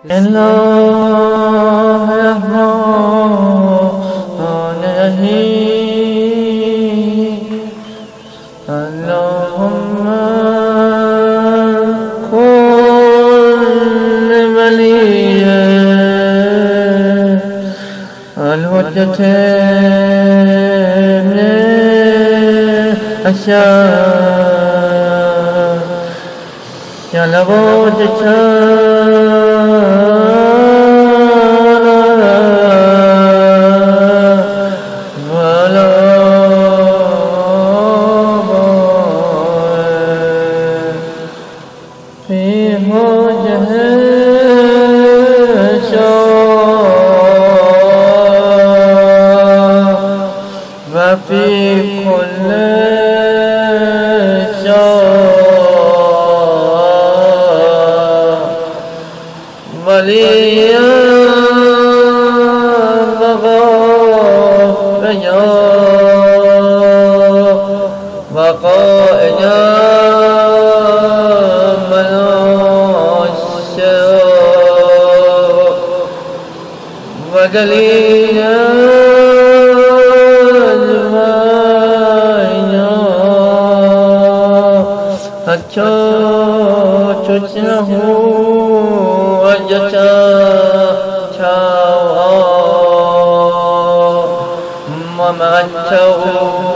الله الرحمن الرحيم اللهم كن ولي الحجة ابن الشام صلواتك في وجه الشام وفي كل شام وليا وغافيا وقائدا ودليلا زمانا حتى تسنه وجتا شاوا ومعنته